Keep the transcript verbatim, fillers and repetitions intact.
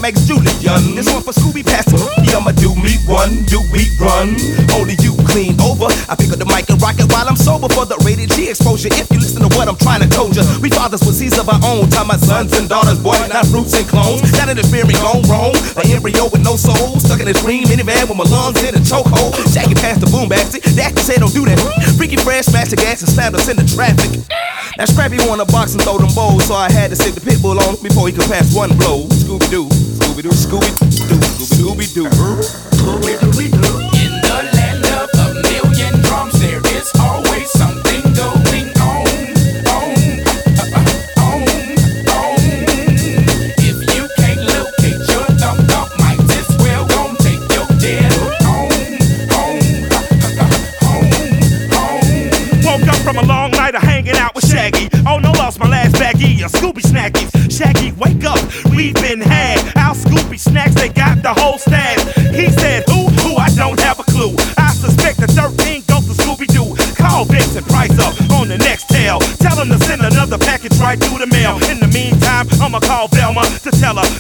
Max Julian. This one for Scooby Pastor. I'ma do me one, do we run? Only you clean over. I pick up the mic and rock it while I'm sober for the rated G exposure. If you listen to what I'm trying to told you, we fathers with seeds of our own. Time my sons and daughters, boy, not roots and clones. Not interfering, gone wrong. An embryo with no soul, stuck in a green minivan with my lungs in a chokehold. Shaggy past the boom bag. See, the actor said don't do that. Freaky Fresh smashed the gas and slammed us in the traffic. Now Scrappy won a box and throw them bowls, so I had to stick the pit bull on before he could pass one blow. Scooby Doo, Scooby Doo, Scooby Doo, Scooby Doo, Scooby Doo. In the land of a million drums, there is always something going on, on, uh, on, on. If you can't locate your thumb thumb, might as well gon' take your dead home, home, home, home. Woke up from a long night of hanging out with Shaggy. Oh no, lost my last baggie of Scooby Snackies. Shaggy, wake up, we've been had. Our Scooby Snacks, they got the whole stash. He said, who? Who? I don't have a clue. I suspect the thirteen goes to Scooby-Doo. Call Vince and Price up on the next tail. Tell him to send another package right through the mail. In the meantime, I'ma call Velma to tell her